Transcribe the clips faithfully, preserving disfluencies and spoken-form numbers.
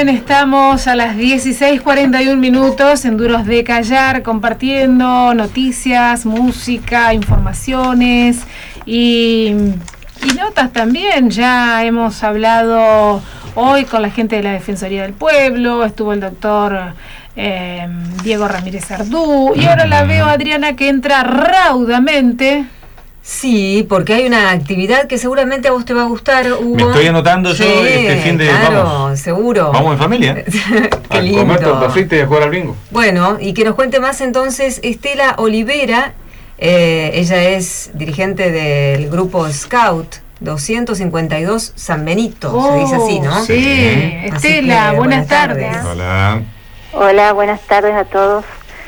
bien, estamos a las dieciséis cuarenta y un minutos en Duros de Callar, compartiendo noticias, música, informaciones y, y notas también. Ya hemos hablado hoy con la gente de la Defensoría del Pueblo, estuvo el doctor eh, Diego Ramírez Ardú, y ahora la veo, Adriana, que entra raudamente. Sí, porque hay una actividad que seguramente a vos te va a gustar, Hugo. Me estoy anotando yo sí, este fin de... claro, vamos, seguro. Vamos en familia. Qué a lindo. comer torta frita y a jugar al bingo. Bueno, y que nos cuente más entonces Estela Olivera. Eh, ella es dirigente del grupo Scout doscientos cincuenta y dos San Benito, Oh, se dice así, ¿no? Sí, sí. Estela, buenas, buenas tardes. tardes. Hola. Hola, buenas tardes a todos.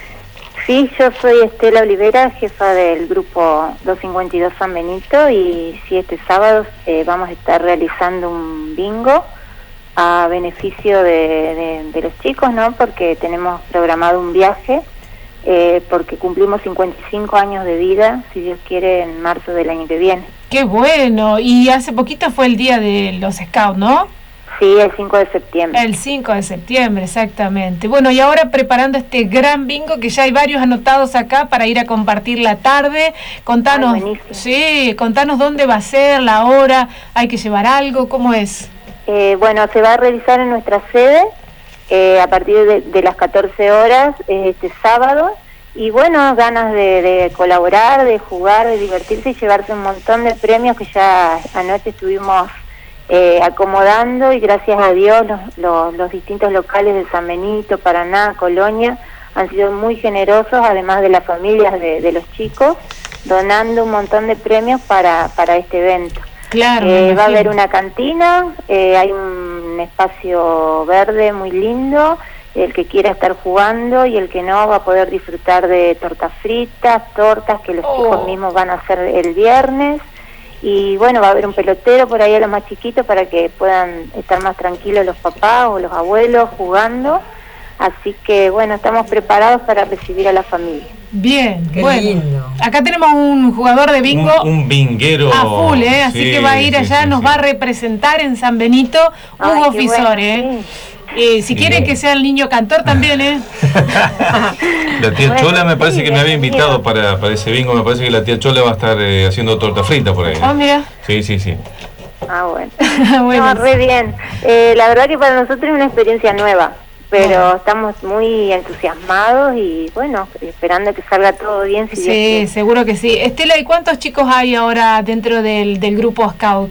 Sí, yo soy Estela Olivera, jefa del grupo doscientos cincuenta y dos San Benito, y sí, este sábado eh, vamos a estar realizando un bingo a beneficio de, de, de los chicos, ¿no? Porque tenemos programado un viaje, eh, porque cumplimos cincuenta y cinco años de vida, si Dios quiere, en marzo del año que viene. Qué bueno, y hace poquito fue el día de los Scouts, ¿no? Sí, el cinco de septiembre. El cinco de septiembre, exactamente. Bueno, y ahora preparando este gran bingo, que ya hay varios anotados acá para ir a compartir la tarde. Contanos, Ay, sí, contanos dónde va a ser, la hora, hay que llevar algo, ¿cómo es? Eh, bueno, se va a realizar en nuestra sede eh, a partir de, de las catorce horas eh, este sábado. Y bueno, ganas de, de colaborar, de jugar, de divertirse y llevarse un montón de premios que ya anoche estuvimos Eh, acomodando, y gracias a Dios los, los, los distintos locales de San Benito, Paraná, Colonia han sido muy generosos, además de las familias de, de los chicos, donando un montón de premios para, para este evento. Claro. Eh, va a haber una cantina, eh, hay un espacio verde muy lindo, el que quiera estar jugando y el que no va a poder disfrutar de tortas fritas, tortas que los Oh. chicos mismos van a hacer el viernes. Y bueno, va a haber un pelotero por ahí a los más chiquitos para que puedan estar más tranquilos los papás o los abuelos jugando. Así que bueno, estamos preparados para recibir a la familia. Bien, Qué bueno. lindo. Acá tenemos un jugador de bingo Un, un binguero. a full, ¿eh? Así Sí, que va a ir sí, allá, sí, nos sí. va a representar en San Benito, Ay, Hugo qué Fisor, bueno, ¿eh? sí. Eh, si quieren que sea el niño cantor también, ¿eh? La tía Bueno, Chola me parece sí, que me había bienvenido. invitado para, para ese bingo. Me parece que la tía Chola va a estar eh, haciendo torta frita por ahí. Oh, mira. Sí, sí, sí. Ah, bueno. Bueno, No, re bien. Eh, la verdad que para nosotros es una experiencia nueva, pero estamos muy entusiasmados y bueno, esperando que salga todo bien. Si Dios sí, quiere. seguro que sí. Estela, ¿y cuántos chicos hay ahora dentro del, del grupo Scout?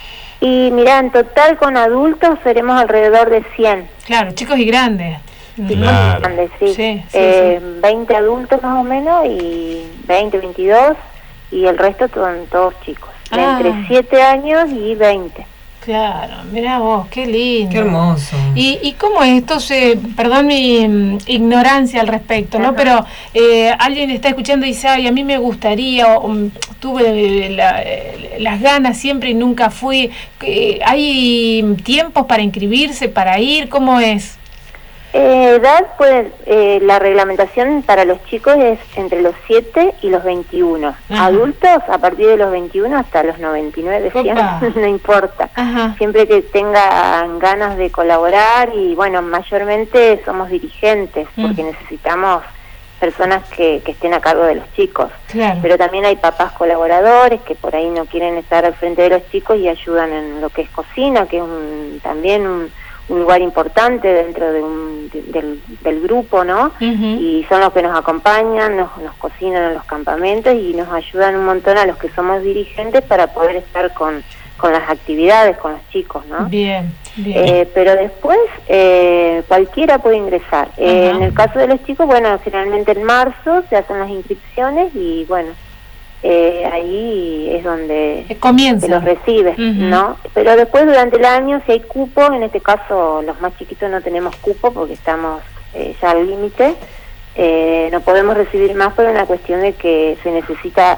Y mira, en total con adultos seremos alrededor de cien. Claro, chicos y grandes. Chicos Claro. grandes, sí. Sí, sí, eh, veinte adultos más o menos, y veinte, veintidós, y el resto son todos chicos, de Ah. entre siete años y veinte. Claro, mirá vos, qué lindo. Qué hermoso. ¿Y, y cómo es esto? Se, perdón mi mm, ignorancia al respecto, ¿no? Ajá. Pero eh, alguien está escuchando y dice, ay, a mí me gustaría, o, mm, tuve la, eh, las ganas siempre y nunca fui. Eh, ¿Hay tiempos para inscribirse, para ir? ¿Cómo es? Eh, edad, pues, eh, la reglamentación para los chicos es entre los siete y los veintiuno. Ajá. Adultos, a partir de los veintiuno hasta los noventa y nueve, cien, Opa. no importa. Ajá. Siempre que tengan ganas de colaborar, y bueno, mayormente somos dirigentes, porque Mm. necesitamos personas que, que estén a cargo de los chicos. Claro. Pero también hay papás colaboradores que por ahí no quieren estar al frente de los chicos y ayudan en lo que es cocina, que es un, también un, un lugar importante dentro de un, de- del, del grupo, ¿no? Ujú. Y son los que nos acompañan, nos, nos cocinan en los campamentos y nos ayudan un montón a los que somos dirigentes para poder estar con, con las actividades, con los chicos, ¿no? Bien, bien. Eh, pero después eh, cualquiera puede ingresar. Eh, Ajá. en el caso de los chicos, bueno, generalmente en marzo se hacen las inscripciones y bueno, eh, ahí es donde Eh, Comienza. se los recibe, Ujú. ¿no? Pero después durante el año, si hay cupo, en este caso los más chiquitos no tenemos cupo porque estamos eh, ya al límite, eh, no podemos recibir más por una cuestión de que se necesita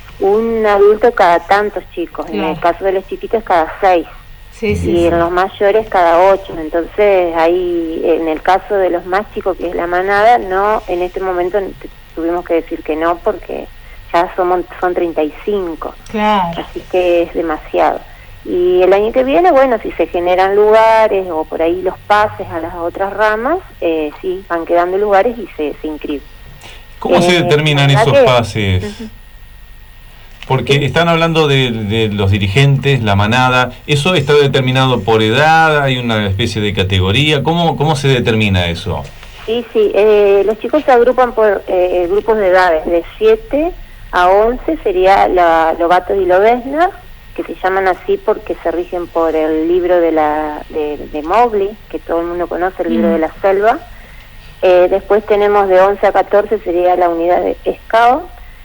un adulto cada tantos chicos. En el Claro. caso de los chiquitos cada seis. Sí, sí, Y sí. en los mayores cada ocho. Entonces ahí, en el caso de los más chicos, que es la manada, no, en este momento t- tuvimos que decir que no porque ya somos, son treinta y cinco, Claro. así que es demasiado. Y el año que viene, bueno, si se generan lugares o por ahí los pases a las otras ramas, eh, sí, van quedando lugares y se, se inscriben. ¿Cómo eh, se determinan esos que, pases? Uh-huh. Porque están hablando de, de los dirigentes, la manada, ¿eso está determinado por edad? ¿Hay una especie de categoría? ¿Cómo, cómo se determina eso? Sí, sí, eh, los chicos se agrupan por eh, grupos de edades, de siete a once sería la Lobatos y Lobesna, que se llaman así porque se rigen por el libro de la de, de Mowgli, que todo el mundo conoce, el libro mm. de la selva. Eh, después tenemos de once a catorce sería la unidad de Scout,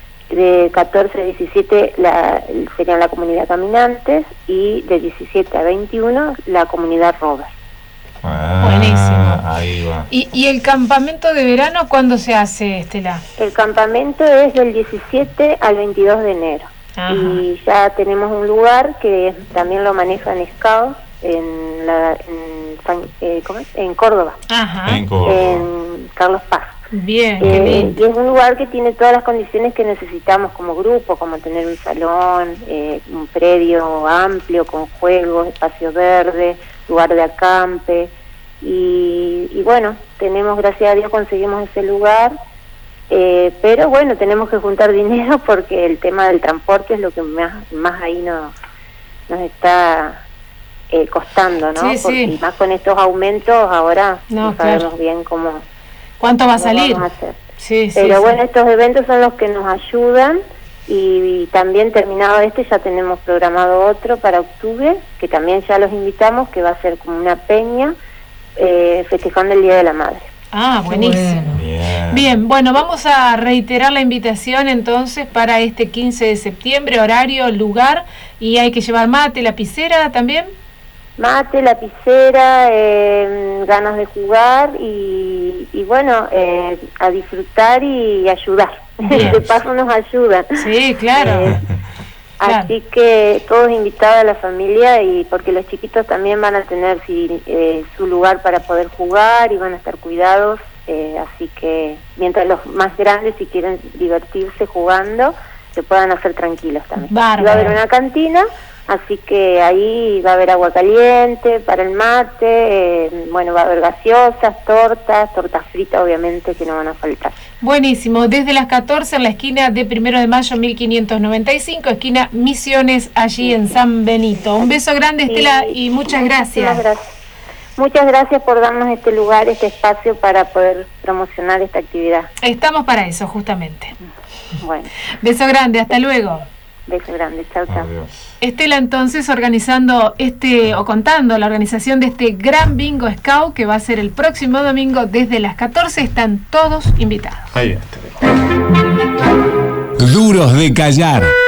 de catorce a diecisiete la, serían la comunidad Caminantes, y de diecisiete a veintiuno la comunidad Rover. Ah, buenísimo. Ahí va. ¿Y, ¿Y el campamento de verano cuándo se hace, Estela? El campamento es del diecisiete al veintidós de enero. Ajá. Y ya tenemos un lugar que también lo manejan Scout en, la, en, San, eh, ¿cómo es? en Córdoba. Ajá. En Córdoba. En Carlos Paz. Bien, eh, qué bien. Y es un lugar que tiene todas las condiciones que necesitamos como grupo, como tener un salón, eh, un predio amplio con juegos, espacio verde, lugar de acampe, y, y bueno, tenemos, gracias a Dios conseguimos ese lugar, eh, pero bueno, tenemos que juntar dinero porque el tema del transporte es lo que más, más ahí nos, nos está eh, costando, ¿no? Sí, porque sí. más con estos aumentos ahora no, no sabemos claro. bien cómo... ¿Cuánto va a salir? Vamos a hacer. Sí, Pero sí, bueno, sí. estos eventos son los que nos ayudan y, y también terminado este ya tenemos programado otro para octubre, que también ya los invitamos, que va a ser como una peña eh, festejando el Día de la Madre. Ah, buenísimo. Bueno. Bien. Bien, bueno, vamos a reiterar la invitación entonces para este quince de septiembre, horario, lugar, y hay que llevar mate, lapicera también. Mate, lapicera, eh, ganas de jugar y, y bueno, eh, a disfrutar y ayudar. Bien. De paso nos ayudan. Sí, claro. Eh, claro. Así que todos invitados a la familia, y porque los chiquitos también van a tener si, eh, su lugar para poder jugar y van a estar cuidados. Eh, así que mientras los más grandes, si quieren divertirse jugando, se puedan hacer tranquilos también. Bárbaro. Va a haber una cantina. Así que ahí va a haber agua caliente para el mate, eh, bueno, va a haber gaseosas, tortas, tortas fritas obviamente que no van a faltar. Buenísimo, desde las catorce en la esquina de Primero de Mayo mil quinientos noventa y cinco, esquina Misiones, allí en San Benito. Un beso grande, sí. Estela, y muchas gracias. Muchas gracias. Muchas gracias por darnos este lugar, este espacio para poder promocionar esta actividad. Estamos para eso, justamente. Bueno. Beso grande, hasta luego. Beso grande, chao, chao. Adiós. Estela entonces organizando este, o contando la organización de este gran bingo scout que va a ser el próximo domingo desde las catorce, están todos invitados. Ahí está. Duros de callar.